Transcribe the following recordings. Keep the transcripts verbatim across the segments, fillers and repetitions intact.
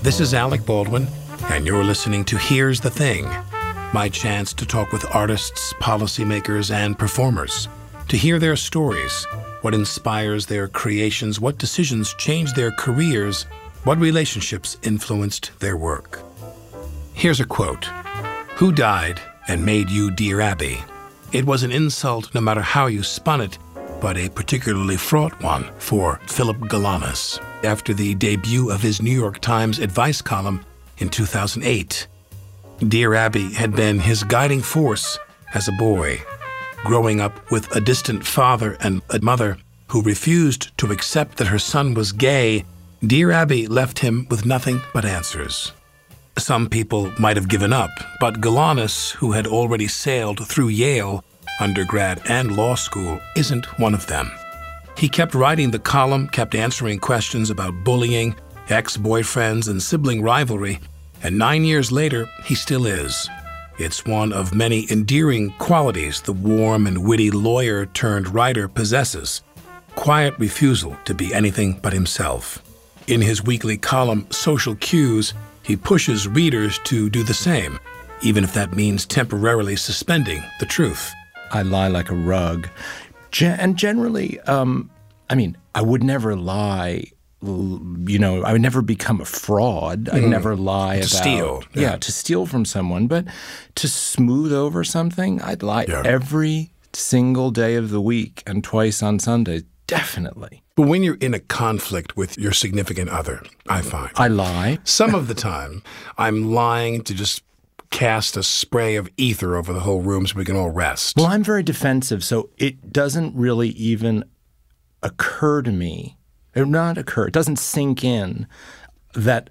This is Alec Baldwin, and you're listening to Here's the Thing, my chance to talk with artists, policymakers, and performers, to hear their stories, what inspires their creations, what decisions changed their careers, what relationships influenced their work. Here's a quote. Who died and made you Dear Abby? It was an insult no matter how you spun it, but a particularly fraught one for Philip Galanis after the debut of his New York Times advice column in two thousand eight. Dear Abby had been his guiding force as a boy, growing up with a distant father and a mother who refused to accept that her son was gay. Dear Abby left him with nothing but answers. Some people might have given up, but Galanis, who had already sailed through Yale, undergrad and law school, isn't one of them. He kept writing the column, kept answering questions about bullying, ex-boyfriends, and sibling rivalry, and nine years later, he still is. It's one of many endearing qualities the warm and witty lawyer-turned-writer possesses: quiet refusal to be anything but himself. In his weekly column, Social Cues, he pushes readers to do the same, even if that means temporarily suspending the truth. I lie like a rug. Gen- and generally, um, I mean, I would never lie, you know, I would never become a fraud. I'd mm. never lie to about— steal. Yeah. yeah, to steal from someone. But to smooth over something, I'd lie yeah. every single day of the week and twice on Sunday, definitely. But when you're in a conflict with your significant other, I find— I lie. Some of the time, I'm lying to just cast a spray of ether over the whole room so we can all rest. Well, I'm very defensive, so it doesn't really even occur to me, or not occur, it doesn't sink in that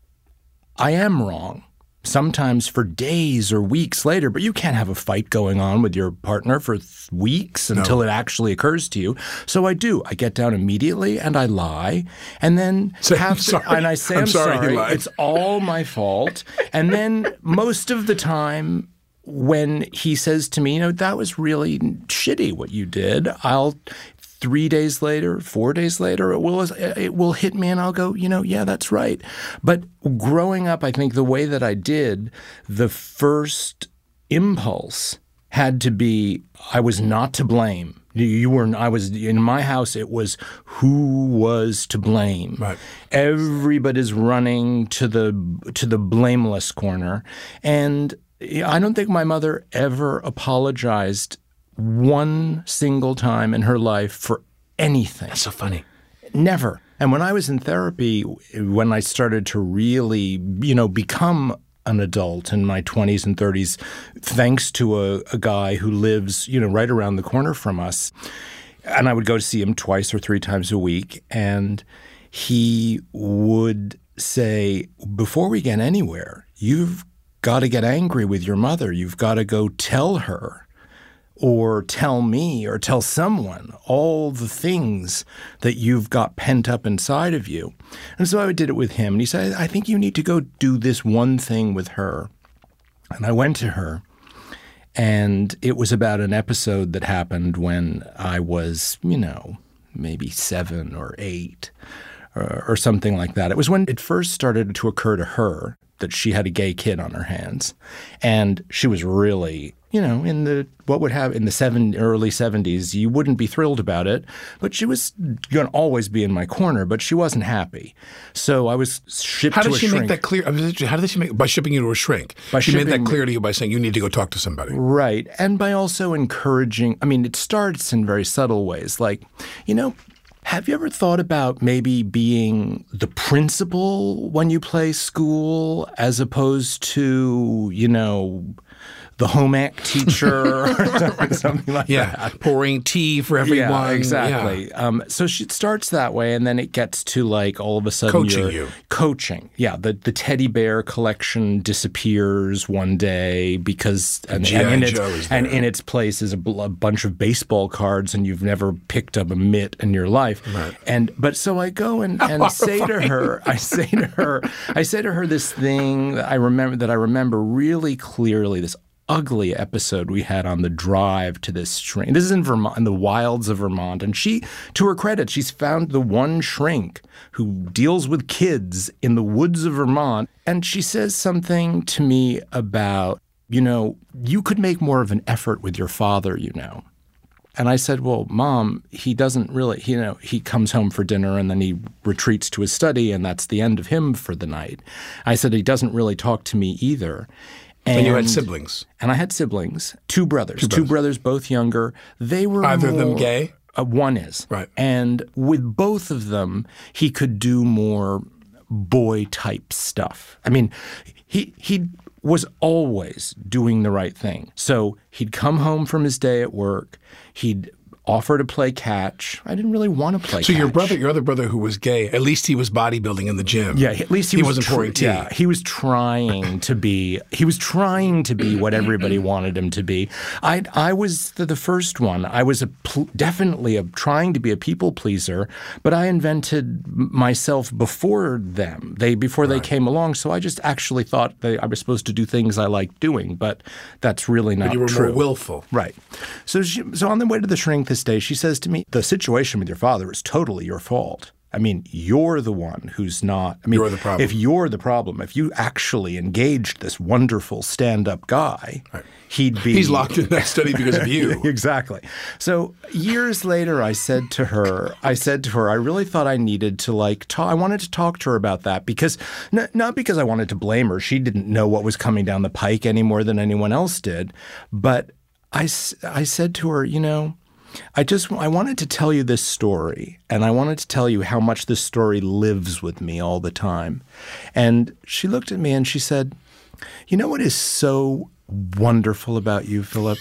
I am wrong, sometimes for days or weeks later, but you can't have a fight going on with your partner for th- weeks until no. it actually occurs to you. So I do. I get down immediately and I lie, and then Say, have sorry. to, and I say, I'm, I'm sorry, sorry, you lied. it's all my fault. And then most of the time when he says to me, you know, that was really shitty what you did, I'll three days later, four days later, it will it will hit me and I'll go, you know, yeah, that's right. But growing up, I think the way that I did, the first impulse had to be I was not to blame. You were. I was in my house. It was who was to blame. Right. Everybody's running to the to the blameless corner, and I don't think my mother ever apologized one single time in her life for anything. That's so funny. Never. And when I was in therapy, when I started to really, you know, become an adult in my twenties and thirties, thanks to a, a guy who lives, you know, right around the corner from us, and I would go to see him twice or three times a week, and he would say, before we get anywhere, you've got to get angry with your mother. You've got to go tell her, or tell me, or tell someone all the things that you've got pent up inside of you. And so I did it with him. And he said, I think you need to go do this one thing with her. And I went to her, and it was about an episode that happened when I was, you know, maybe seven or eight or, or something like that. It was when it first started to occur to her that she had a gay kid on her hands. And she was really, you know, in the, what would have, in the seven, early seventies, you wouldn't be thrilled about it, but she was going to always be in my corner, but she wasn't happy. So I was shipped How to did a she shrink. make that clear? I mean, how did she make, by shipping you to a shrink? By she made shipping- that clear to you by saying you need to go talk to somebody. Right. And by also encouraging, I mean, it starts in very subtle ways. Like, you know, have you ever thought about maybe being the principal when you play school as opposed to, you know, the home ec teacher or something like yeah. that? Pouring tea for everyone. Yeah, exactly. Yeah. Um, so she, it starts that way, and then it gets to like all of a sudden Coaching you're you. Coaching. Yeah, the, the teddy bear collection disappears one day because and, G I. and, in, its, Joe is and there. in its place is a, bl- a bunch of baseball cards, and you've never picked up a mitt in your life. Right. And but so I go and, and say to her, I say to her, I say to her this thing that I remember that I remember really clearly. This ugly episode we had on the drive to this shrink. This is in Vermont, in the wilds of Vermont. And she, to her credit, she's found the one shrink who deals with kids in the woods of Vermont. And she says something to me about, you know, you could make more of an effort with your father, you know. And I said, well, Mom, he doesn't really, you know, he comes home for dinner and then he retreats to his study and that's the end of him for the night. I said, he doesn't really talk to me either. And, and you had siblings. And I had siblings, two brothers, two brothers, two brothers both younger. They were Either more, of them gay? Uh, one is. Right. And with both of them, he could do more boy-type stuff. I mean, he he was always doing the right thing. So he'd come home from his day at work. He'd offer to play catch. I didn't really want to play so catch. So your brother, your other brother who was gay, at least he was bodybuilding in the gym. Yeah, at least he, he was wasn't tr- pouring tea. Yeah, he was trying to be. He was trying to be what everybody wanted him to be. I I was the, the first one. I was a pl- definitely a, trying to be a people pleaser, but I invented myself before them. They before right. they came along. So I just actually thought they, I was supposed to do things I liked doing, but that's really not true. But you were more willful, right? So she, so on the way to the shrink this day, she says to me, the situation with your father is totally your fault. I mean, you're the one who's not. I mean, you're the problem. If you're the problem, if you actually engaged this wonderful stand-up guy, right. he'd be. He's locked in that study because of you. Exactly. So years later, I said to her, I said to her, I really thought I needed to like talk. I wanted to talk to her about that because n- not because I wanted to blame her. She didn't know what was coming down the pike any more than anyone else did. But I, I said to her, you know, I just I wanted to tell you this story, and I wanted to tell you how much this story lives with me all the time. And she looked at me and she said, you know what is so wonderful about you, Philip?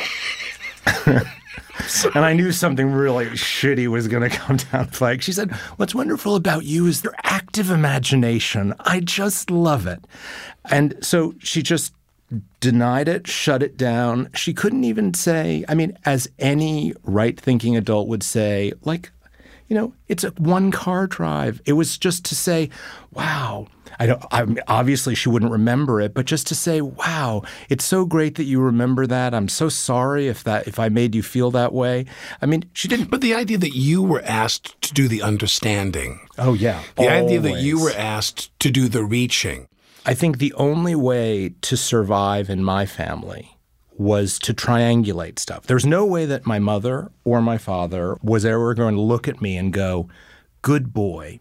And I knew something really shitty was going to come down the pike. She said, what's wonderful about you is your active imagination. I just love it. And so she just denied it, shut it down. She couldn't even say, I mean, as any right-thinking adult would say, like, you know, it's a one-car drive. It was just to say, wow. I don't. I mean, obviously, she wouldn't remember it, but just to say, wow, it's so great that you remember that. I'm so sorry if that if I made you feel that way. I mean, she didn't. But the idea that you were asked to do the understanding. Oh, yeah. The always. idea that you were asked to do the reaching. I think the only way to survive in my family was to triangulate stuff. There's no way that my mother or my father was ever going to look at me and go, good boy.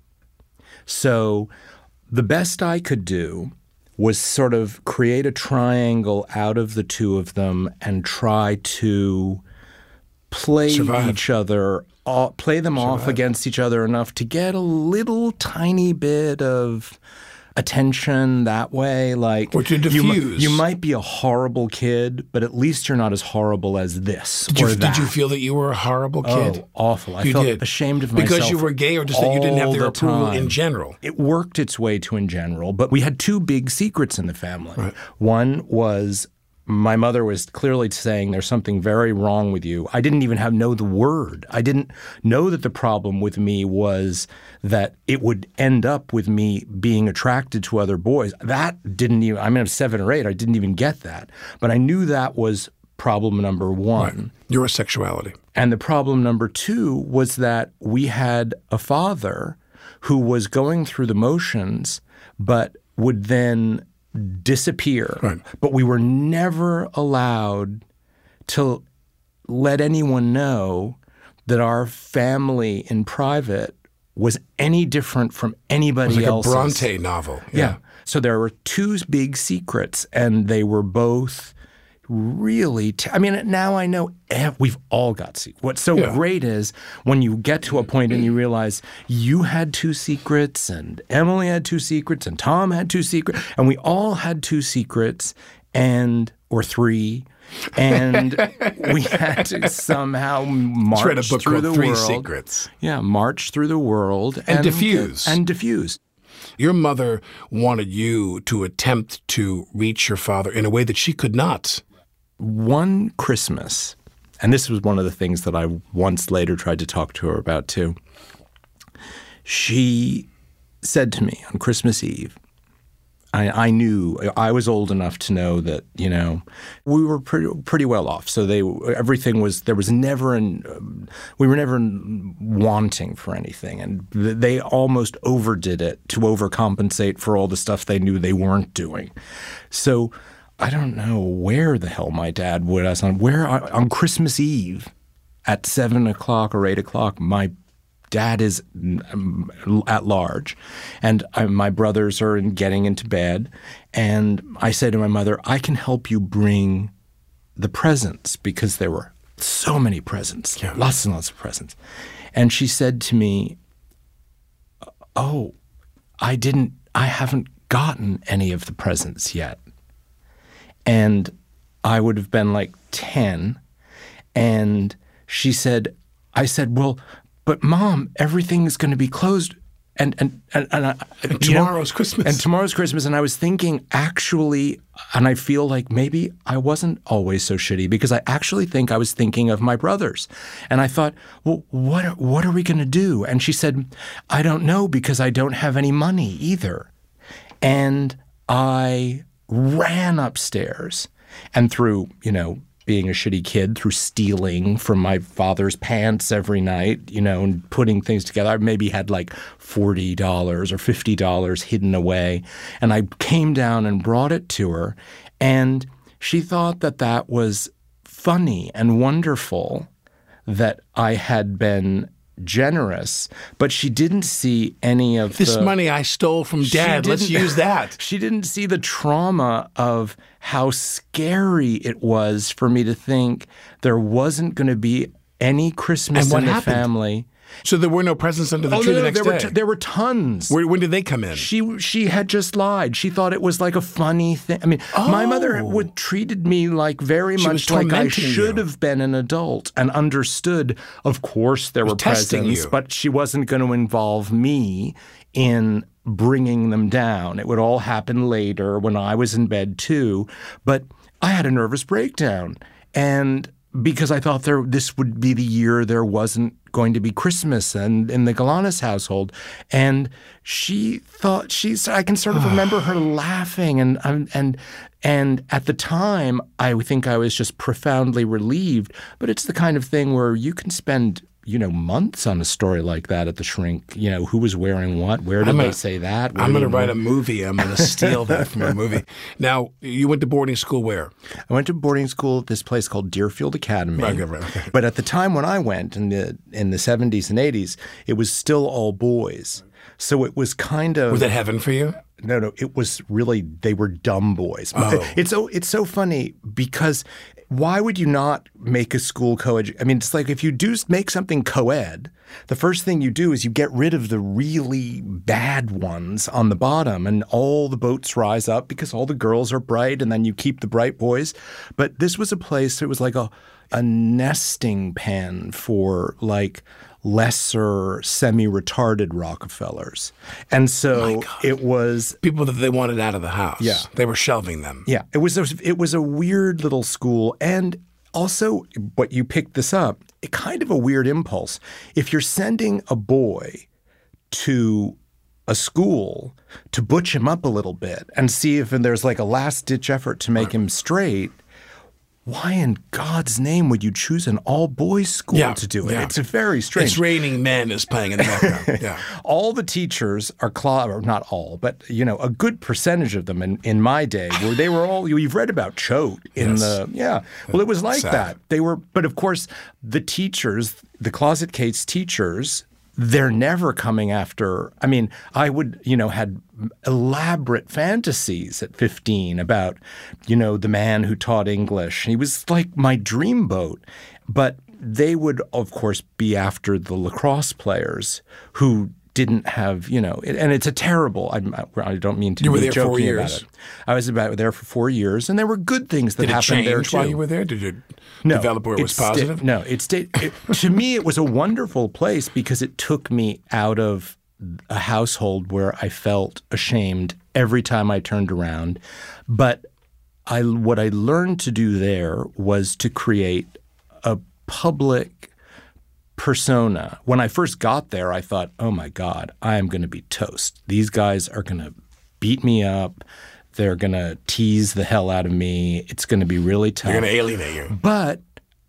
So the best I could do was sort of create a triangle out of the two of them and try to play Survive. each other, uh, play them Survive. off against each other enough to get a little tiny bit of attention that way. Like, or to diffuse. You, you might be a horrible kid, but at least you're not as horrible as this did or you, that. Did you feel that you were a horrible kid? Oh, awful. I you felt did. ashamed of myself. Because you were gay or just that you didn't have their the approval time. in general? It worked its way to in general, but we had two big secrets in the family. Right. One was my mother was clearly saying there's something very wrong with you. I didn't even have know the word. I didn't know that the problem with me was that it would end up with me being attracted to other boys. That didn't even – I mean, I was seven or eight. I didn't even get that. But I knew that was problem number one. Right. Your sexuality. And the problem number two was that we had a father who was going through the motions but would then – disappear. Right. But we were never allowed to let anyone know that our family in private was any different from anybody it was like else's. a Bronte novel. Yeah. yeah. So there were two big secrets, and they were both really t- – I mean, now I know ev- we've all got secrets. What's so yeah. great is when you get to a point and you realize you had two secrets and Emily had two secrets and Tom had two secrets and we all had two secrets and – or three – and we had to somehow march read a book through called the Three world. Secrets. Yeah, march through the world. And, and diffuse. And diffuse. Your mother wanted you to attempt to reach your father in a way that she could not. One Christmas, and this was one of the things that I once later tried to talk to her about too, she said to me on Christmas Eve, I, I knew I was old enough to know that, you know, we were pretty pretty well off. So they everything was there was never an um, we were never wanting for anything, and they almost overdid it to overcompensate for all the stuff they knew they weren't doing. So I don't know where the hell my dad would us on where on Christmas Eve at seven o'clock or eight o'clock my dad is at large, and I, my brothers are in getting into bed, and I say to my mother, I can help you bring the presents, because there were so many presents, yeah. lots and lots of presents. And she said to me, oh, I didn't, I haven't gotten any of the presents yet. And I would have been like ten, and she said, I said, well, but Mom, everything is going to be closed, and and and, and, I, and tomorrow's know, Christmas, and tomorrow's Christmas. And I was thinking, actually, and I feel like maybe I wasn't always so shitty, because I actually think I was thinking of my brothers, and I thought, well, what what are we going to do? And she said, I don't know, because I don't have any money either. And I ran upstairs, and through you know. being a shitty kid, through stealing from my father's pants every night, you know, and putting things together. I maybe had like forty dollars or fifty dollars hidden away. And I came down and brought it to her. And she thought that that was funny and wonderful that I had been generous, but she didn't see any of this the, money I stole from Dad. Let's use that. She didn't see the trauma of how scary it was for me to think there wasn't going to be any Christmas in the happened? family. So there were no presents under the oh, tree no, no, the next there day? Were t- there were tons. Where, when did they come in? She she had just lied. She thought it was like a funny thing. I mean, oh. my mother would treated me like very she much like I should you. have been an adult and understood, of course, there were presents, you. but she wasn't going to involve me in bringing them down. It would all happen later when I was in bed too. But I had a nervous breakdown, and because I thought there this would be the year there wasn't going to be Christmas and in the Galanis household. And she thought she's I can sort of remember her laughing, and and and at the time I think I was just profoundly relieved. But it's the kind of thing where you can spend you know, months on a story like that at the Shrink. You know, who was wearing what? Where did gonna, they say that? Where I'm going to write know? a movie. I'm going to steal that from a movie. Now, you went to boarding school where? I went to boarding school at this place called Deerfield Academy. Right, right, okay. But at the time when I went in the in the seventies and eighties, it was still all boys. So it was kind of Was it heaven for you? No, no, it was really they were dumb boys. Oh. It's so it's so funny because why would you not make a school co-ed? I mean, it's like if you do make something co-ed, the first thing you do is you get rid of the really bad ones on the bottom, and all the boats rise up because all the girls are bright, and then you keep the bright boys. But this was a place, it was like a a nesting pen for like lesser semi-retarded Rockefellers. And so it was people that they wanted out of the house. Yeah. They were shelving them. Yeah. It was a, it was a weird little school. And also, what you picked this up, it kind of a weird impulse. If you're sending a boy to a school to butch him up a little bit and see if there's like a last-ditch effort to make him straight, why in God's name would you choose an all-boys school yeah, to do it? Yeah. It's a very strange. It's Raining Men is playing in the background. Yeah. All the teachers are clo- or not all, but you know, a good percentage of them in, in my day were they were all you've read about Choate in yes. the yeah. Well, it was like Sad. that. They were, but of course, the teachers, the Closet Kate's teachers, they're never coming after. I mean, I would, you know, had elaborate fantasies at fifteen about, you know, the man who taught English. He was like my dreamboat. But they would, of course, be after the lacrosse players who didn't have, you know, and it's a terrible, I, I don't mean to you be were there joking four years. about it. I was about there for four years, and there were good things that Did it happened change there too. while you were there? Did it no, develop where it was sta- positive? no, it stayed. It, to me, it was a wonderful place because it took me out of a household where I felt ashamed every time I turned around. But I, what I learned to do there was to create a public persona. When I first got there, I thought, oh my God, I am going to be toast. These guys are going to beat me up. They're going to tease the hell out of me. It's going to be really tough. They're going to alienate you. But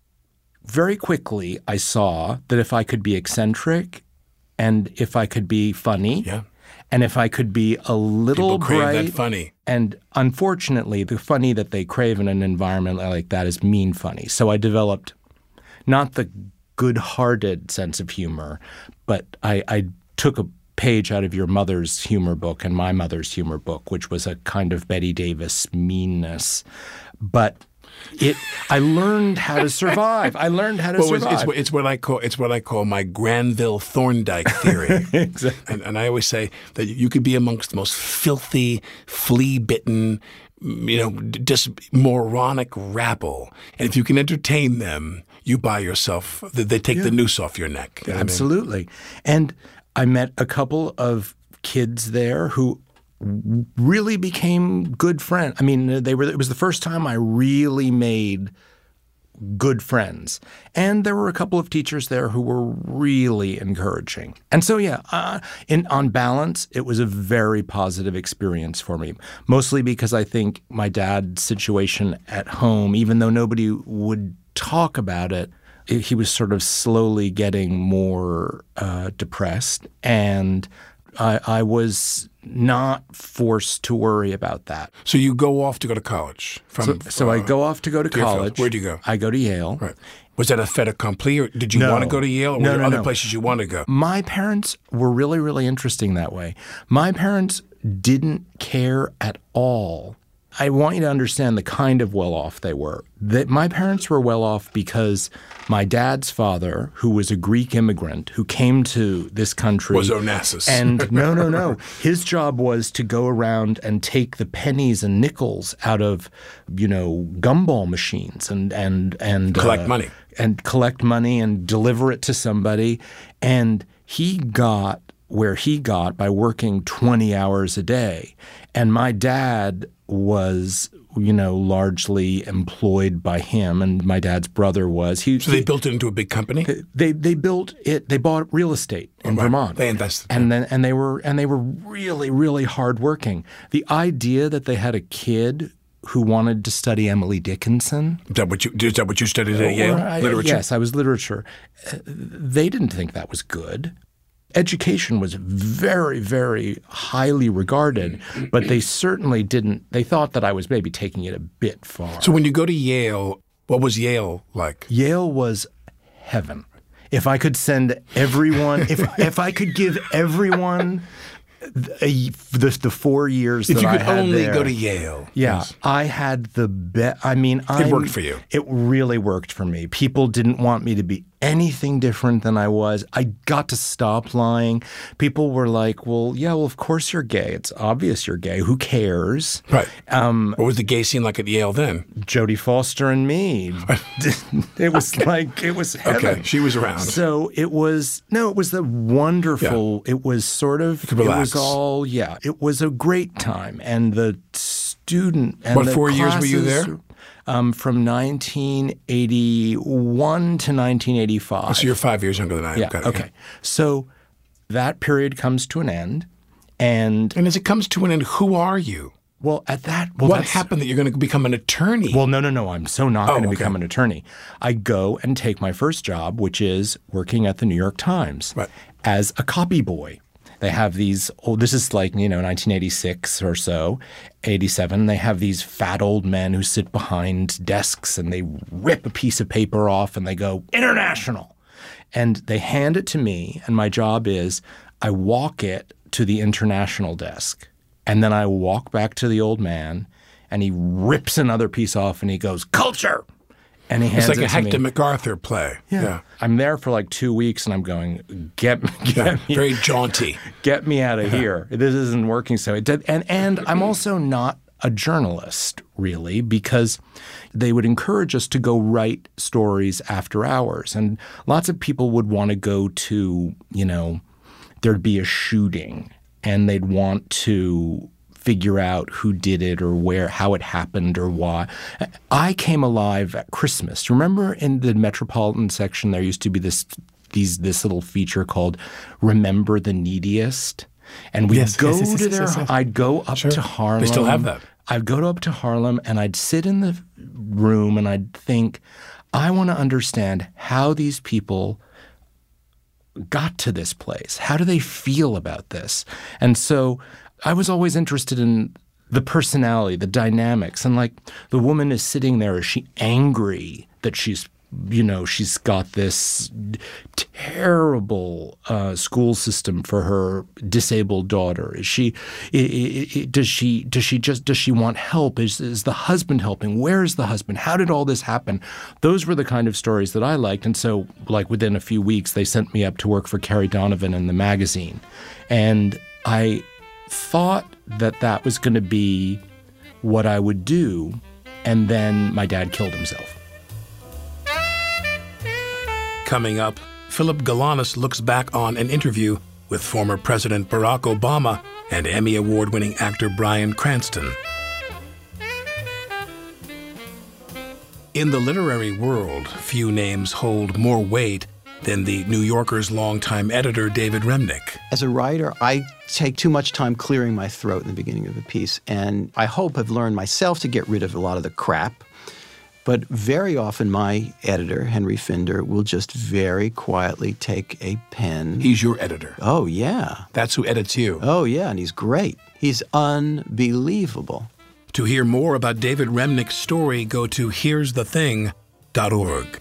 very quickly, I saw that if I could be eccentric and if I could be funny yeah. and if I could be a little People crave bright. that funny. And unfortunately, the funny that they crave in an environment like that is mean funny. So I developed not the good-hearted sense of humor, but I, I took a page out of your mother's humor book and my mother's humor book, which was a kind of Betty Davis meanness. But it, I learned how to survive. I learned how to well, survive. It's, it's, it's what I call it's what I call my Granville Thorndike theory. Exactly. And, and I always say that you could be amongst the most filthy, flea-bitten, you know, just moronic rabble, and if you can entertain them, you buy yourself. They take yeah. the noose off your neck. You know Absolutely. I mean? And I met a couple of kids there who really became good friends. I mean, they were. It was the first time I really made good friends. And there were a couple of teachers there who were really encouraging. And so, yeah, uh, in, on balance, it was a very positive experience for me, mostly because I think my dad's situation at home, even though nobody would talk about it, he was sort of slowly getting more uh, depressed, and I, I was not forced to worry about that. So you go off to go to college? From, so so uh, I go off to go to Deerfield. college. Where'd you go? I go to Yale. Right. Was that a fait accompli, or did you No. want to go to Yale, or were No, there no, other no. places you want to go? My parents were really, really interesting that way. My parents didn't care at all. I want you to understand the kind of well-off they were. That my parents were well-off because my dad's father, who was a Greek immigrant who came to this country— Was Onassis. And no, no, no. His job was to go around and take the pennies and nickels out of, you know, gumball machines and— and, and Collect uh, money. And collect money and deliver it to somebody. And he got where he got by working twenty hours a day. And my dad was, you know, largely employed by him, and my dad's brother was. He, so they he, built it into a big company? They they built it. They bought real estate in right. Vermont. They invested, and then and they were and they were really really hardworking. The idea that they had a kid who wanted to study Emily Dickinson. Is that what you, is that what you studied at Yale? I, literature? Yes, I was literature. Uh, they didn't think that was good. Education was very, very highly regarded, but they certainly didn't. They thought that I was maybe taking it a bit far. So when you go to Yale, what was Yale like? Yale was heaven. If I could send everyone, if if I could give everyone a, the the four years if that you I could had only there, go to Yale. yeah, Yes. I had the best. I mean, I, It worked for you. It really worked for me. People didn't want me to be anything different than I was. I got to stop lying. People were like, well, yeah, well, of course you're gay. It's obvious you're gay. Who cares? Right. Um, what was the gay scene like at Yale then? Jodie Foster and me. It was like, it was heaven. Okay, she was around. So it was, no, it was the wonderful, yeah. It was sort of, could relax. It was all, yeah, it was a great time. And the student and What, the four years were you classes, there? Um, from nineteen eighty-one to nineteen eighty-five. Oh, so you're five years younger than I am. Yeah, Got it, okay. yeah. So that period comes to an end. And, And as it comes to an end, who are you? well, at that, well, What that's- happened that you're going to become an attorney? Well, no, no, no. I'm so not Oh, going to okay. become an attorney. I go and take my first job, which is working at the New York Times Right. as a copy boy. They have these – oh, this is like, you know, nineteen eighty-six or so, eighty-seven. They have these fat old men who sit behind desks and they rip a piece of paper off and they go, international. And they hand it to me, and my job is I walk it to the international desk. And then I walk back to the old man, and he rips another piece off, and he goes, culture! And he hands it's like it a to Hector me. MacArthur play. Yeah. I'm there for like two weeks, and I'm going, get, get Yeah, me, very jaunty. get me out of here. This isn't working. So it did, and and I'm also not a journalist really, because they would encourage us to go write stories after hours, and lots of people would want to go to, you know, there'd be a shooting, and they'd want to figure out who did it or where, how it happened or why. I came alive at Christmas. Remember in the Metropolitan section there used to be this these this little feature called Remember the Neediest? And we'd Yes, go yes, yes, yes, to yes, their, yes, yes. I'd go up Sure. to Harlem. They still have that. I'd go up to Harlem and I'd sit in the room and I'd think, I want to understand how these people got to this place. How do they feel about this? And so I was always interested in the personality, the dynamics. And like the woman is sitting there, is she angry that she's, you know, she's got this terrible uh, school system for her disabled daughter? Is she, i i does she, does she just, does she want help? Is, is the husband helping? Where is the husband? How did all this happen? Those were the kind of stories that I liked. And so like within a few weeks, they sent me up to work for Carrie Donovan in the magazine. And I thought that that was going to be what I would do. And then my dad killed himself. Coming up, Philip Galanis looks back on an interview with former President Barack Obama and Emmy Award-winning actor Bryan Cranston. In the literary world, few names hold more weight than the New Yorker's longtime editor David Remnick. As a writer, I take too much time clearing my throat in the beginning of a piece, and I hope I've learned myself to get rid of a lot of the crap. But very often my editor, Henry Finder, will just very quietly take a pen. He's your editor. Oh, yeah. That's who edits you. Oh, yeah, and he's great. He's unbelievable. To hear more about David Remnick's story, go to here's the thing dot org.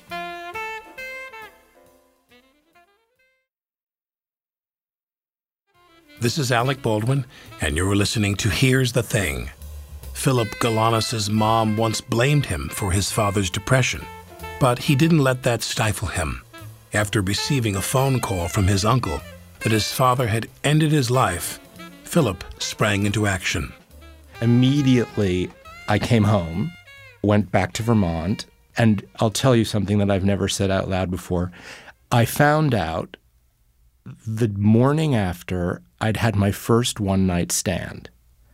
This is Alec Baldwin, and you're listening to Here's the Thing. Philip Galanis' mom once blamed him for his father's depression, but he didn't let that stifle him. After receiving a phone call from his uncle that his father had ended his life, Philip sprang into action. Immediately, I came home, went back to Vermont, and I'll tell you something that I've never said out loud before. I found out the morning after I'd had my first one-night stand.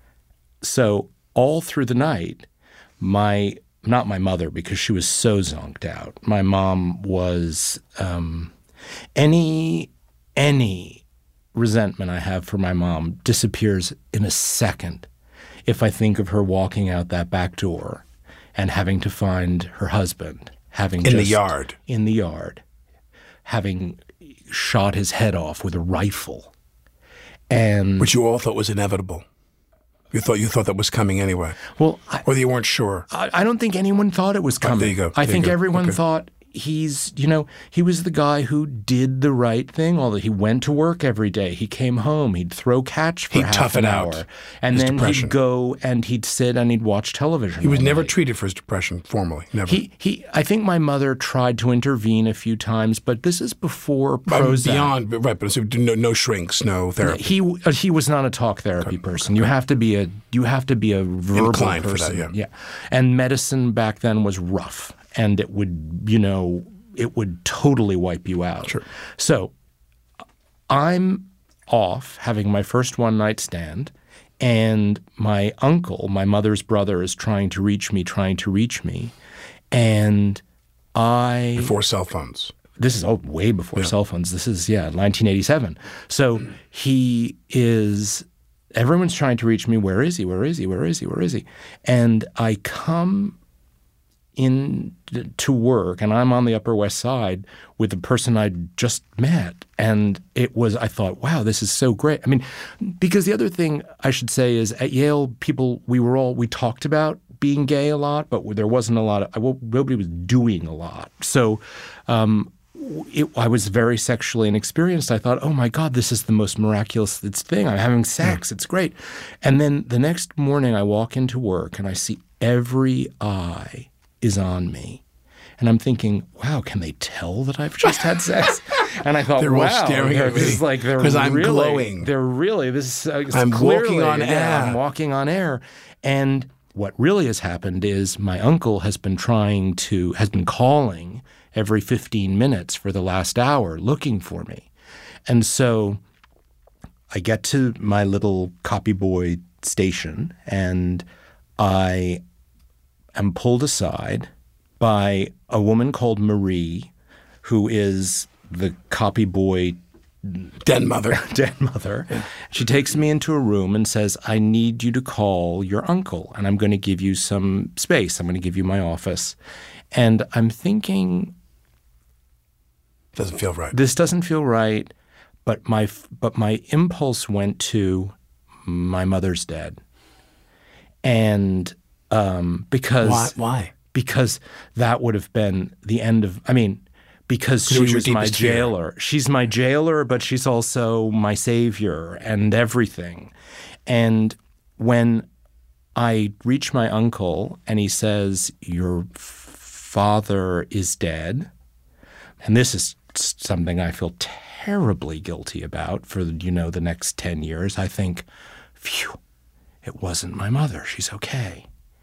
So all through the night, my, not my mother, because she was so zonked out. My mom was, um, any, any resentment I have for my mom disappears in a second if I think of her walking out that back door and having to find her husband, having In just, the yard. in the yard, having shot his head off with a rifle. And Which you all thought was inevitable. You thought you thought that was coming anyway. well, I, Or you weren't sure. I, I don't think anyone thought it was coming. there you go. I There think you go. everyone Okay. thought he's, you know, he was the guy who did the right thing. Although he went to work every day, he came home, he'd throw catch for He'd half tough an it hour, out, and his then depression. he'd go and he'd sit and he'd watch television. He was all never night. treated for his depression formally. Never. He he. I think my mother tried to intervene a few times, but this is before Um, Prozac. beyond, but right, but so no, no shrinks, no therapy. He uh, he was not a talk therapy person. You have to be a you have to be a verbal Inclined for person. that, yeah. And medicine back then was rough, and it would you know it would totally wipe you out. Sure. So I'm off having my first one night stand, and my uncle, my mother's brother, is trying to reach me, trying to reach me, and I Before cell phones. this is oh, way before cell phones. This is, yeah, nineteen eighty-seven. So he is, everyone's trying to reach me. Where is he? Where is he? Where is he? Where is he? And I come in to work, and I'm on the Upper West Side with the person I'd just met. And it was, I thought, wow, this is so great. I mean, because the other thing I should say is at Yale, people, we were all, we talked about being gay a lot, but there wasn't a lot of, well, nobody was doing a lot. So um, it, I was very sexually inexperienced. I thought, oh my God, this is the most miraculous thing. I'm having sex. It's great. And then the next morning I walk into work and I see every eye is on me. And I'm thinking, wow, can they tell that I've just had sex? And I thought, They're all wow, staring at this me is like they're 'cause I'm really, glowing. They're really this. Uh, I'm clearly, walking on yeah, air. I'm walking on air, and what really has happened is my uncle has been trying to has been calling every fifteen minutes for the last hour, looking for me, and so I get to my little copy boy station, and I am pulled aside by a woman called Marie, who is the copy boy dead mother. dead mother. Yeah. She takes me into a room and says, I need you to call your uncle, and I'm going to give you some space. I'm going to give you my office. And I'm thinking, doesn't feel right. This doesn't feel right, but my but my impulse went to my mother's dead. And um, because why? Why? Because that would have been the end of, I mean, because she was my jailer. Fear. She's my jailer, but she's also my savior and everything. And when I reach my uncle and he says, your father is dead, and this is something I feel terribly guilty about for, you know, the next ten years, I think, phew, it wasn't my mother. She's okay.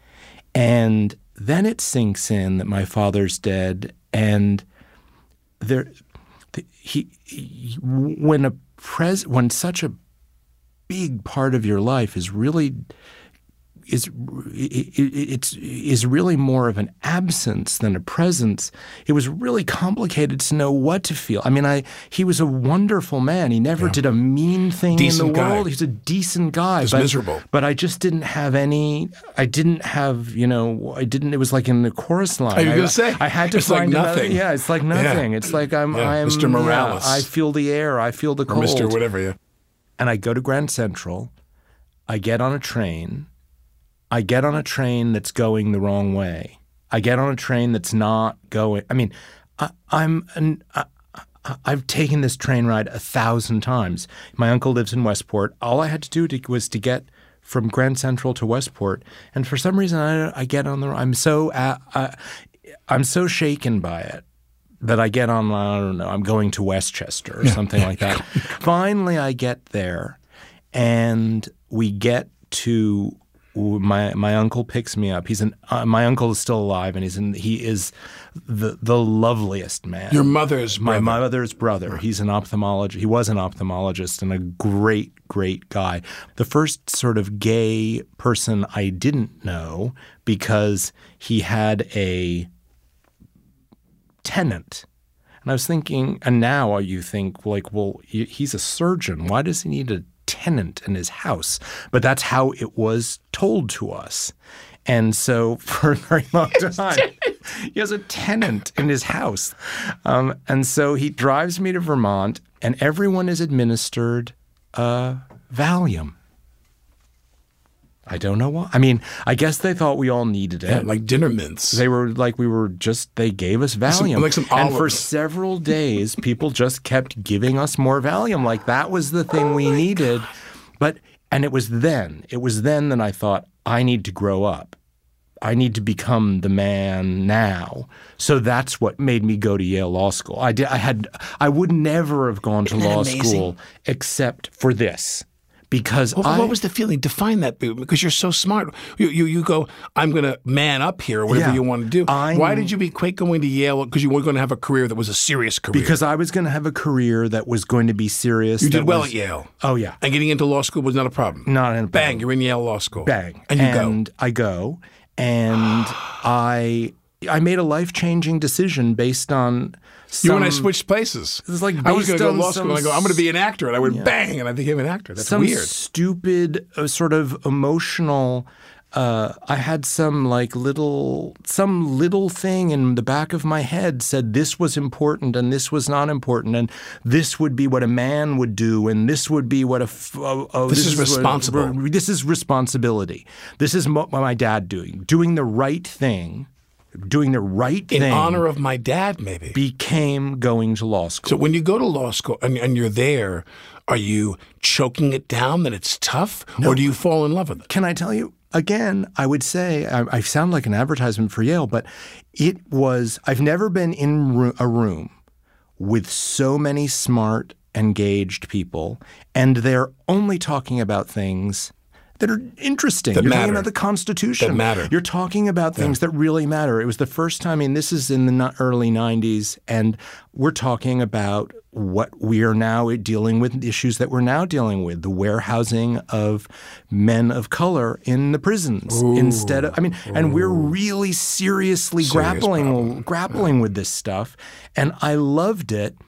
And then it sinks in that my father's dead, and there, the, he, he, when a pres, when such a big part of your life is really is it, it, it's is really more of an absence than a presence. It was really complicated to know what to feel. I mean, I he was a wonderful man. He never yeah. did a mean thing decent in the guy. world. He's a decent guy. He's but, miserable. But I just didn't have any. I didn't have. You know. I didn't. It was like in the chorus line. I was going to say. I had to it's find like nothing. Another, yeah, it's like nothing. Yeah. It's like I'm. Yeah. I'm Mister Morales. Yeah, I feel the air. I feel the or cold. Mister Whatever. Yeah. And I go to Grand Central. I get on a train. I get on a train that's going the wrong way. I get on a train that's not going. I mean, I, I'm an, I, I've taken this train ride a thousand times. My uncle lives in Westport. All I had to do to, was to get from Grand Central to Westport, and for some reason, I, I get on the. I'm so uh, uh, I'm so shaken by it that I get on. I don't know. I'm going to Westchester or something like that. Finally, I get there, and we get to. My my uncle picks me up. He's an uh, my uncle is still alive, and he's in, he is the the loveliest man. Your mother's brother. My mother's brother. He's an ophthalmologist. He was an ophthalmologist and a great great guy. The first sort of gay person I didn't know because he had a tenant. And I was thinking, and now you think like, well, he's a surgeon. Why does he need a tenant in his house? But that's how it was told to us. And so for a very long time, he has a tenant in his house. Um, and so he drives me to Vermont, and everyone is administered uh, Valium. I don't know why. I mean, I guess they thought we all needed it. Yeah, like dinner mints. They were like, we were just, they gave us Valium. Some, like some and olives. for several days, people just kept giving us more Valium. Like that was the thing oh we needed. God. But, and it was then, it was then that I thought, I need to grow up. I need to become the man now. So that's what made me go to Yale Law School. I did, I had, I would never have gone to Isn't law amazing? school except for this. Because well, I, what was the feeling? Define that, because you're so smart. You you, you go, I'm going to man up here, or whatever yeah, you want to do. I'm, Why did you equate going to Yale? Because you were going to have a career that was a serious career. Because I was going to have a career that was going to be serious. You did well was, at Yale. Oh, yeah. And getting into law school was not a problem. Not a problem. Bang, you're in Yale Law School. Bang. And you and go. I go. And I I made a life-changing decision based on some, you and I switched places. It was like I was going to go to law some, school, and I go, I'm going to be an actor. And I went, yeah. bang, and I became an actor. That's some weird. stupid uh, sort of emotional uh, I had some like little some little thing in the back of my head said this was important and this was not important, and this would be what a man would do, and this would be what a oh, oh, this, this is responsible. What, this is responsibility. This is what my dad doing, doing the right thing. Doing the right in thing. In honor of my dad, maybe. Became going to law school. So when you go to law school and, and you're there, are you choking it down that it's tough? No. Or do you fall in love with it? Can I tell you? Again, I would say, I, I sound like an advertisement for Yale, but it was, I've never been in ro- a room with so many smart, engaged people, and they're only talking about things that are interesting. That You're matter. talking about the Constitution. That matter. You're talking about things yeah. that really matter. It was the first time, I mean, this is in the early nineties, and we're talking about what we are now dealing with, issues that we're now dealing with, the warehousing of men of color in the prisons Ooh. instead of, I mean, Ooh. and we're really seriously Serious grappling problem. grappling yeah. with this stuff, and I loved it.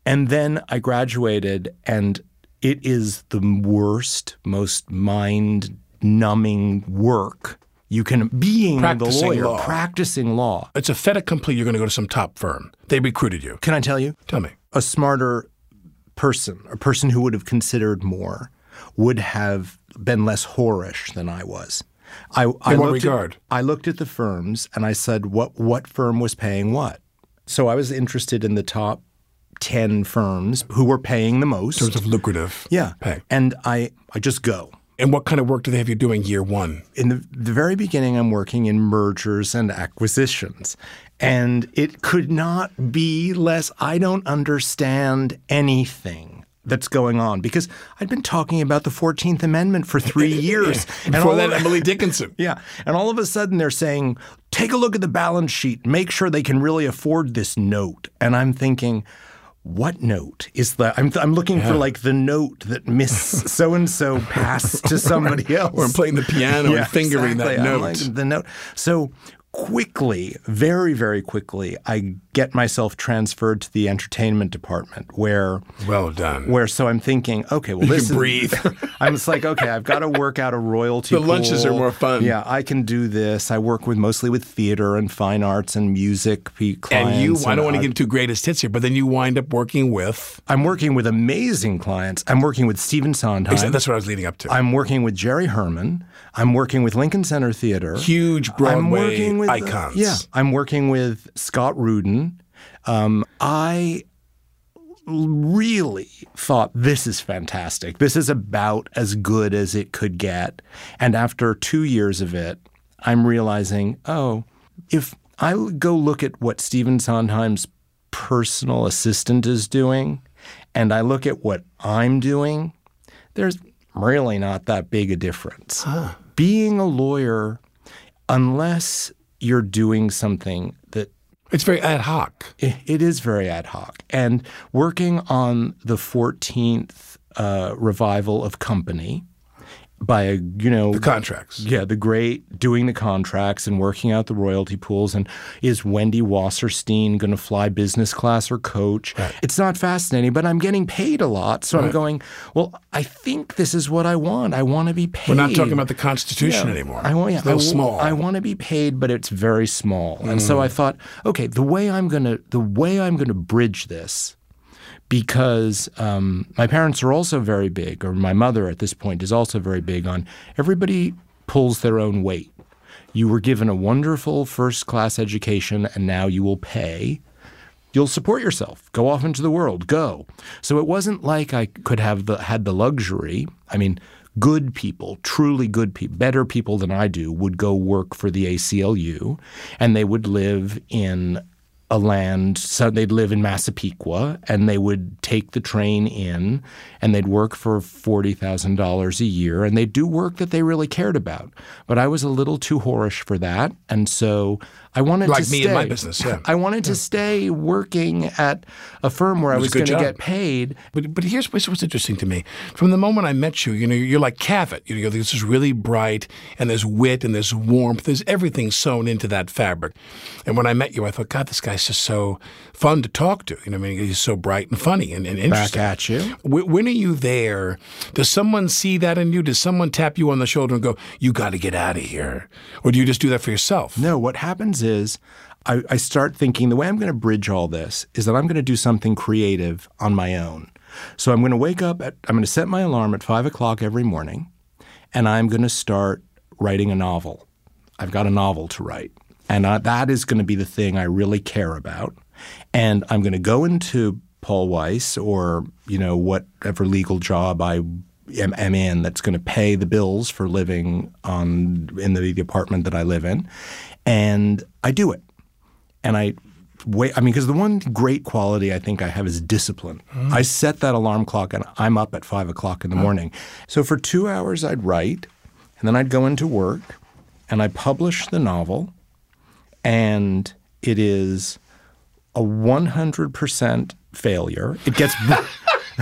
And then I graduated, and it is the worst, most mind-numbing work you can, being Practicing the lawyer, law. practicing law. It's a fait accompli. You're going to go to some top firm. They recruited you. Can I tell you? Tell me. A smarter person, a person who would have considered more, would have been less whorish than I was. I, I In what looked regard? At, I looked at the firms and I said, what what firm was paying what? So I was interested in the top ten firms who were paying the most. In terms of lucrative yeah. pay. And I, I just go. And what kind of work do they have you doing year one? In the, the very beginning, I'm working in mergers and acquisitions. And it could not be less. I don't understand anything that's going on because I'd been talking about the fourteenth Amendment for three years. And and Before all that, of, Emily Dickinson. Yeah. And all of a sudden they're saying, take a look at the balance sheet, make sure they can really afford this note. And I'm thinking, what note is that? I'm, I'm looking yeah. for like the note that Miss so-and-so passed to somebody else. Or I'm playing the piano yeah, and fingering exactly. that note. Like the note. So quickly, very, very quickly, I get myself transferred to the entertainment department where well done. Where so I'm thinking, okay, well, you this can is, breathe. I'm just like, okay, I've got to work out a royalty The pool. lunches are more fun. Yeah, I can do this. I work with mostly with theater and fine arts and music clients. And you, I don't want to I, get into greatest hits here, but then you wind up working with. I'm working with amazing clients. I'm working with Stephen Sondheim. Exactly, that's what I was leading up to. I'm working with Jerry Herman. I'm working with Lincoln Center Theater. Huge Broadway I'm working with, icons. Yeah, I'm working with Scott Rudin. Um, I really thought this is fantastic. This is about as good as it could get. And after two years of it, I'm realizing, oh, if I go look at what Stephen Sondheim's personal assistant is doing, and I look at what I'm doing, there's really not that big a difference. Huh. Being a lawyer, unless you're doing something that it's very ad hoc. It, it is very ad hoc. And working on the fourteenth uh, revival of Company by a, you know, the contracts. Yeah, the great doing the contracts and working out the royalty pools. And is Wendy Wasserstein going to fly business class or coach? Right. It's not fascinating, but I'm getting paid a lot. So right. I'm going, well, I think this is what I want. I want to be paid. We're not talking about the Constitution yeah. anymore. I want, yeah, it's a little I, small. I want to be paid, but it's very small. Mm. And so I thought, okay, the way I'm going to the way I'm going to bridge this. Because um, my parents are also very big, or my mother at this point is also very big on everybody pulls their own weight. You were given a wonderful first-class education, and now you will pay. You'll support yourself. Go off into the world. Go. So it wasn't like I could have the had the luxury. I mean, good people, truly good people, better people than I do, would go work for the A C L U, and they would live in a land, so they'd live in Massapequa, and they would take the train in, and they'd work for forty thousand dollars a year, and they'd do work that they really cared about. But I was a little too whorish for that, and so I wanted like to me stay. in my business, yeah. I wanted to stay working at a firm where I was, was going to get paid. But but here's what's, what's interesting to me. From the moment I met you, you know, you're like Cavett. You know, this is really bright, and there's wit, and there's warmth. There's everything sewn into that fabric. And when I met you, I thought, God, this guy's just so fun to talk to. You know, I mean, he's so bright and funny and, and interesting. Back at you. When are you there? Does someone see that in you? Does someone tap you on the shoulder and go, you got to get out of here? Or do you just do that for yourself? No, what happens is I, I start thinking the way I'm going to bridge all this is that I'm going to do something creative on my own. So I'm going to wake up, at, I'm going to set my alarm at five o'clock every morning, and I'm going to start writing a novel. I've got a novel to write. And I, that is going to be the thing I really care about. And I'm going to go into Paul Weiss or, you know, whatever legal job I am, am in that's going to pay the bills for living on in the, the apartment that I live in. And I do it. And I wait. I mean, because the one great quality I think I have is discipline. Mm. I set that alarm clock and I'm up at five o'clock in the morning. So for two hours I'd write, and then I'd go into work, and I publish the novel. And it is a one hundred percent failure. It gets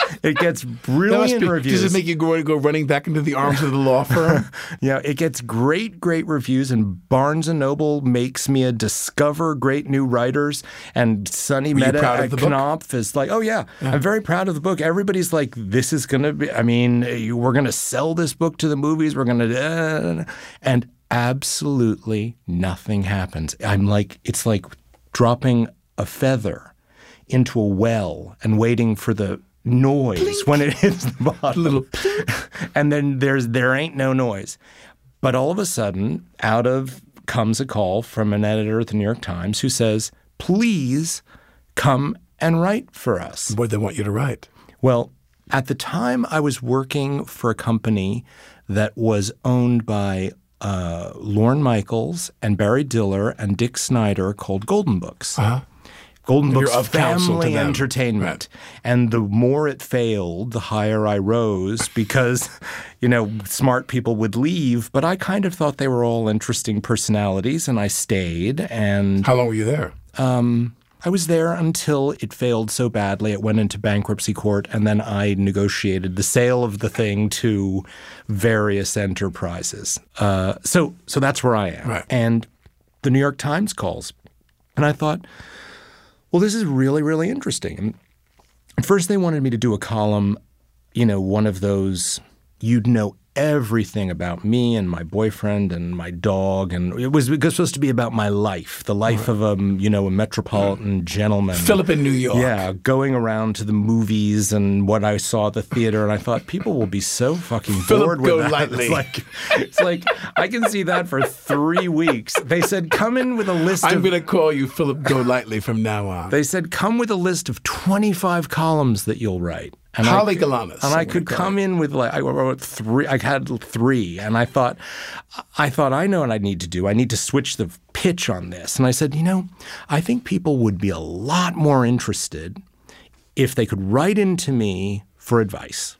It gets That must brilliant be, reviews. does it make you go, go running back into the arms of the law firm? Yeah, it gets great, great reviews, and Barnes and Noble makes me a discover great new writers. And Sunny Were you Mehta proud of at the book? Knopf is like, oh yeah, I'm very proud of the book. Everybody's like, this is going to be, I mean, we're going to sell this book to the movies. We're going to, uh, and absolutely nothing happens. I'm like, it's like dropping a feather into a well and waiting for the noise Plink. When it hits the bottom. Little and then there's there ain't no noise. But all of a sudden, out of comes a call from an editor at the New York Times who says, please come and write for us. What they want you to write? Well, at the time I was working for a company that was owned by uh, Lorne Michaels and Barry Diller and Dick Snyder called Golden Books. Uh-huh. Golden You're Books of counsel to family them. entertainment. Right. And the more it failed, the higher I rose because, you know, smart people would leave. But I kind of thought they were all interesting personalities, and I stayed. And How long were you there? um, I was there until it failed so badly it went into bankruptcy court, and then I negotiated the sale of the thing to various enterprises. Uh, so, so that's where I am. Right. And the New York Times calls, and I thought, well, this is really, really interesting. And at first they wanted me to do a column, you know, one of those you'd know everything about me and my boyfriend and my dog. And it was, it was supposed to be about my life, the life of a, you know, a metropolitan gentleman. Philip in New York. Yeah, going around to the movies and what I saw at the theater. And I thought people will be so fucking Philip bored with that. Golightly. It's like, it's like I can see that for three weeks. They said, come in with a list I'm of... going to call you Philip Golightly from now on. They said, come with a list of twenty-five columns that you'll write. And Polygalamus. I, and I could come in with like I wrote three. I had three, and I thought, I thought I know what I need to do. I need to switch the pitch on this. And I said, you know, I think people would be a lot more interested if they could write into me for advice.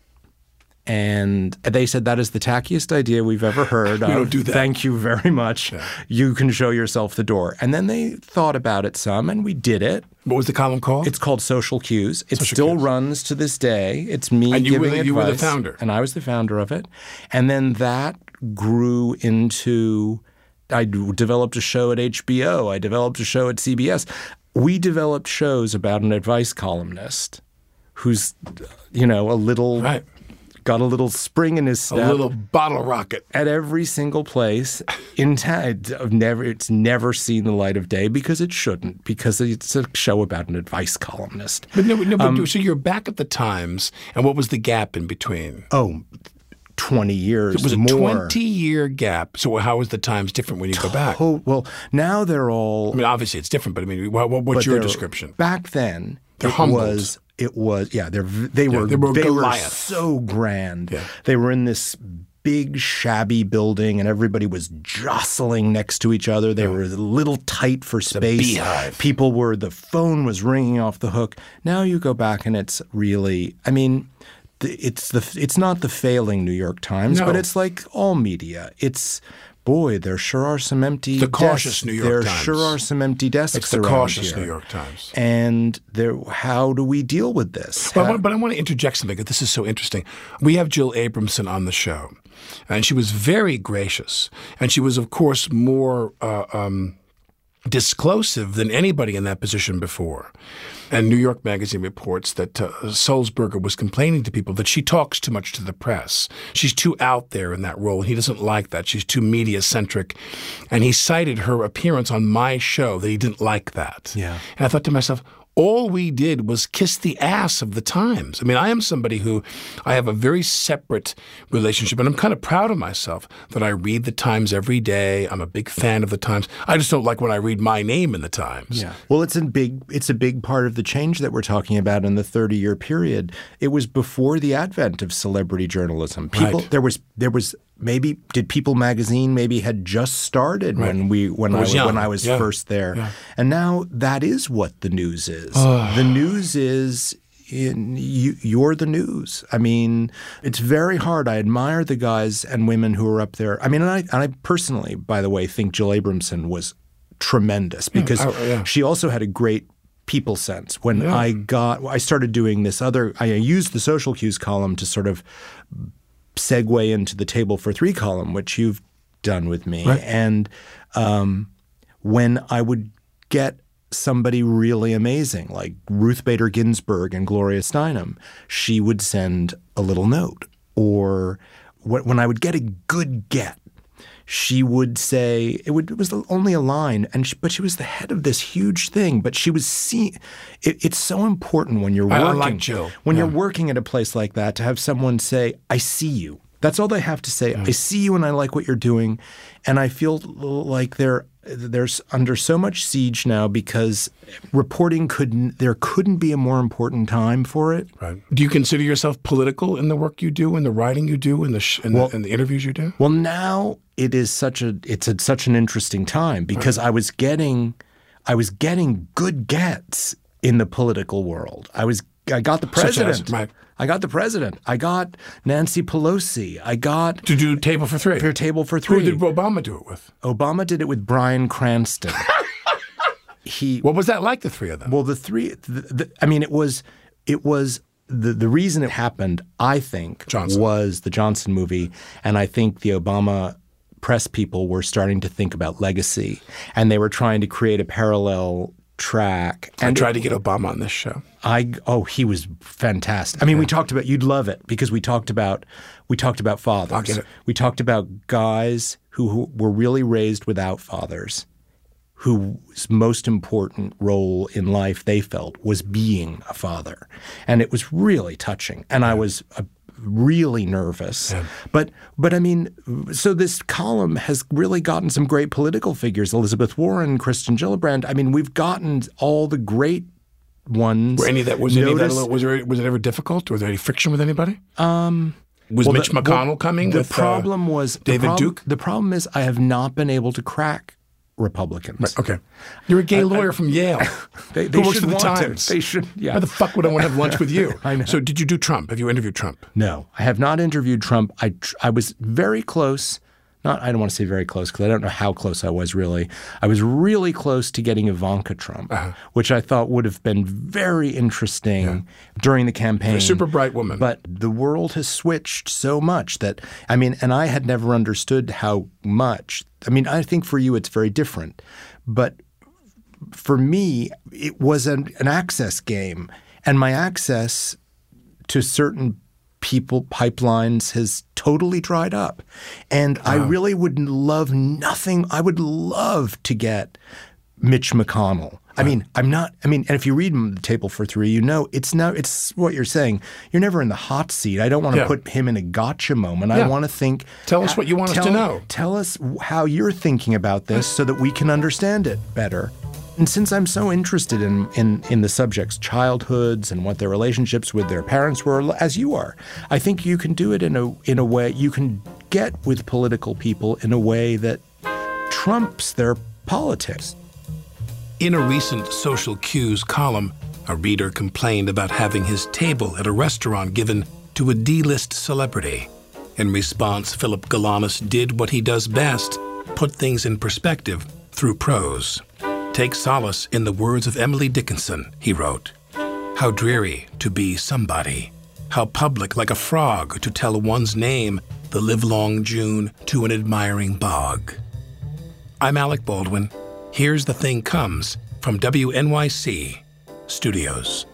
And they said, that is the tackiest idea we've ever heard of. We don't do that. Thank you very much. Yeah. You can show yourself the door. And then they thought about it some, and we did it. What was the column called? It's called Social Cues. It Social still Cues. runs to this day. It's me And you giving were the- advice. you were the founder. And I was the founder of it. And then that grew into – I developed a show at H B O. I developed a show at C B S. We developed shows about an advice columnist who's, you know, a little Right. – got a little spring in his A step. little bottle rocket. At every single place in town. Never, it's never seen the light of day because it shouldn't, because it's a show about an advice columnist. But no, no but Um, so you're back at the Times, and what was the gap in between? Oh, twenty years It was a more. twenty-year gap. So how is the Times different when you go back? Oh, well, now they're all. I mean, obviously it's different, but I mean, what, what- what's but your they're- description? Back then, They're it humbled. was. It was. Yeah, they're. They were. they were they were Goliaths. so grand. Yeah. They were in this big, shabby building, and everybody was jostling next to each other. They were a little tight for space. beehive. People were. The phone was ringing off the hook. Now you go back, and it's really. I mean. It's the. It's not the failing New York Times, No. but it's like all media. It's. Boy, there sure are some empty The cautious desks. New York there Times. sure are some empty desks It's the around cautious here. New York Times. And there, how do we deal with this? But I, How- want, but I want to interject something because this is so interesting. We have Jill Abramson on the show, and she was very gracious. And she was, of course, more uh, um, disclosive than anybody in that position before. And New York Magazine reports that uh, Sulzberger was complaining to people that she talks too much to the press. She's too out there in that role. He doesn't like that. She's too media-centric. And he cited her appearance on my show that he didn't like that. Yeah. And I thought to myself, all we did was kiss the ass of the Times. I mean, I am somebody who I have a very separate relationship, and I'm kind of proud of myself that I read the Times every day. I'm a big fan of the Times. I just don't like when I read my name in the Times. Yeah. Well, it's a big it's a big part of the change that we're talking about in the thirty-year period. It was before the advent of celebrity journalism. People Right. there was there was maybe did People magazine maybe had just started Right. when we when It I was was young. when I was Yeah. first there. Yeah. And now that is what the news is. The news is in, you, you're the news. I mean, it's very hard. I admire the guys and women who are up there. I mean, and I, and I personally, by the way, think Jill Abramson was tremendous because oh, yeah. she also had a great people sense. When Yeah. I got, I started doing this other, I used the social cues column to sort of segue into the Table for Three column, which you've done with me. Right. And um, when I would get somebody really amazing, like Ruth Bader Ginsburg and Gloria Steinem, she would send a little note. Or wh- when I would get a good get, she would say it, would, it was only a line, and she, but she was the head of this huge thing. But she was see. It, it's so important when you're I- I working. like Jill. When Yeah. you're working at a place like that to have someone say, "I see you." That's all they have to say. I see you, and I like what you're doing. And I feel like they're there's under so much siege now because reporting couldn't there couldn't be a more important time for it. Right. Do you consider yourself political in the work you do, in the writing you do, in the sh- in, Well- the, in the interviews you do? Well, now it is such a it's a, such an interesting time because I was getting I was getting good gets in the political world. I was I got the Such as, president. right. I got the president. I got Nancy Pelosi. I got To do Table for Three. for Table for Who Three. did Obama do it with? Obama did it with Bryan Cranston. he What was that like, the three of them? well, the three. The, the, I mean, it was it was the the reason it happened. I think Johnson. was the Johnson movie, and I think the Obama press people were starting to think about legacy, and they were trying to create a parallel track. I And tried to get Obama on this show. I oh he was fantastic. I mean, we talked about you'd love it because we talked about we talked about fathers. I'll get it. We talked about guys who, who were really raised without fathers, whose most important role in life they felt was being a father, and it was really touching. And I was uh, really nervous. Yeah. But but I mean, so this column has really gotten some great political figures: Elizabeth Warren, Kristen Gillibrand. I mean, we've gotten all the great ones. Were any of that was any of that a Notice- little, was there was it ever difficult? Was there any friction with anybody? Um, was Well, Mitch the- McConnell well, coming? The with, uh, problem was the David prob- Duke? The problem is I have not been able to crack Republicans. Okay, you're a gay lawyer from Yale. They, they who works should for the want Times. it. They should. Yeah. Why the fuck would I want to have lunch with you? I know. So did you do Trump? Have you interviewed Trump? No, I have not interviewed Trump. I tr- I was very close. Not I don't want to say very close because I don't know how close I was really. I was really close to getting Ivanka Trump, Uh-huh. which I thought would have been very interesting during the campaign. A super bright woman. But the world has switched so much that I mean, and I had never understood how much. I mean, I think for you it's very different, but for me it was an, an access game, and my access to certain people pipelines has totally dried up. And I really would love nothing. I would love to get Mitch McConnell. I mean, I'm not, I mean, and if you read the Table for Three, you know, it's now, it's what you're saying. You're never in the hot seat. I don't want to Yeah. put him in a gotcha moment. Yeah. I want to think. Tell us what you want us to tell- know. Tell us how you're thinking about this so that we can understand it better. And since I'm so interested in, in, in the subjects' childhoods and what their relationships with their parents were, as you are, I think you can do it in a in a way you can get with political people in a way that trumps their politics. In a recent Social Cues column, a reader complained about having his table at a restaurant given to a D-list celebrity. In response, Philip Galanis did what he does best, put things in perspective through prose. Take solace in the words of Emily Dickinson, he wrote. How dreary to be somebody. How public like a frog to tell one's name the livelong June to an admiring bog. I'm Alec Baldwin. Here's the Thing Comes from W N Y C Studios.